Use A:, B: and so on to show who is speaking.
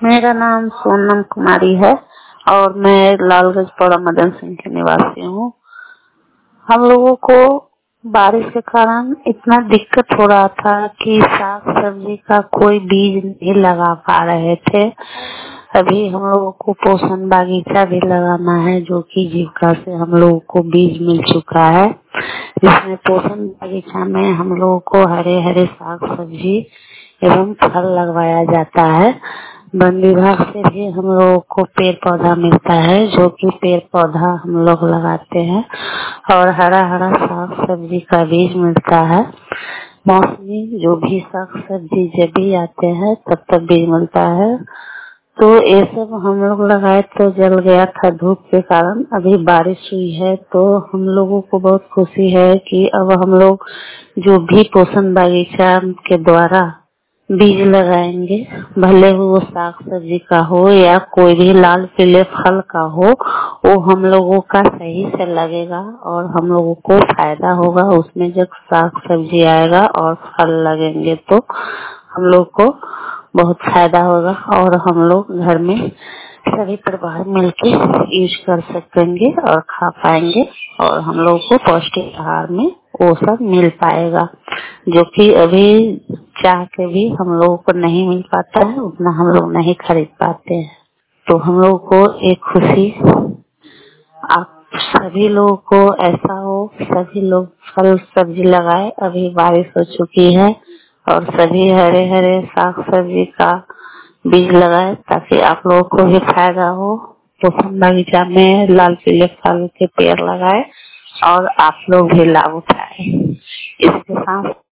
A: मेरा नाम सोनम कुमारी है और मैं लालगंज पौड़ा मदन सिंह की निवासी हूँ। हम लोगों को बारिश के कारण इतना दिक्कत हो रहा था कि साग सब्जी का कोई बीज नहीं लगा पा रहे थे। अभी हम लोगों को पोषण बागीचा भी लगाना है, जो कि जीविका से हम लोगों को बीज मिल चुका है। इसमें पोषण बागीचा में हम लोगों को हरे हरे साग सब्जी एवं फल लगवाया जाता है। वन विभाग से भी हम लोगों को पेड़ पौधा मिलता है, जो कि पेड़ पौधा हम लोग लगाते हैं और हरा हरा साग सब्जी का बीज मिलता है। मौसमी जो भी साग सब्जी जब भी आते हैं तब तक बीज मिलता है। तो ये सब हम लोग लगाए तो जल गया था धूप के कारण। अभी बारिश हुई है तो हम लोगों को बहुत खुशी है कि अब हम लोग जो भी पोषण बागीचा के द्वारा बीज लगाएंगे, भले वो साग सब्जी का हो या कोई भी लाल पीले फल का हो, वो हम लोगों का सही से लगेगा और हम लोगों को फायदा होगा। उसमें जब साग सब्जी आएगा और फल लगेंगे तो हम लोग को बहुत फायदा होगा और हम लोग घर में सभी परिवार मिलके यूज कर सकेंगे और खा पाएंगे और हम लोग को पौष्टिक आहार में वो सब मिल पाएगा, जो कि अभी चाह के भी हम लोगों को नहीं मिल पाता है, उतना हम लोग नहीं खरीद पाते हैं। तो हम लोग को एक खुशी, आप सभी लोगों को ऐसा हो, सभी लोग फल सब्जी लगाए। अभी बारिश हो चुकी है और सभी हरे हरे साग सब्जी का बीज लगाए ताकि आप लोगों को भी फायदा हो। पोषण बागीचा में लाल पीले फल के पेड़ लगाए और आप लोग भी लाभ उठाए। इसके साथ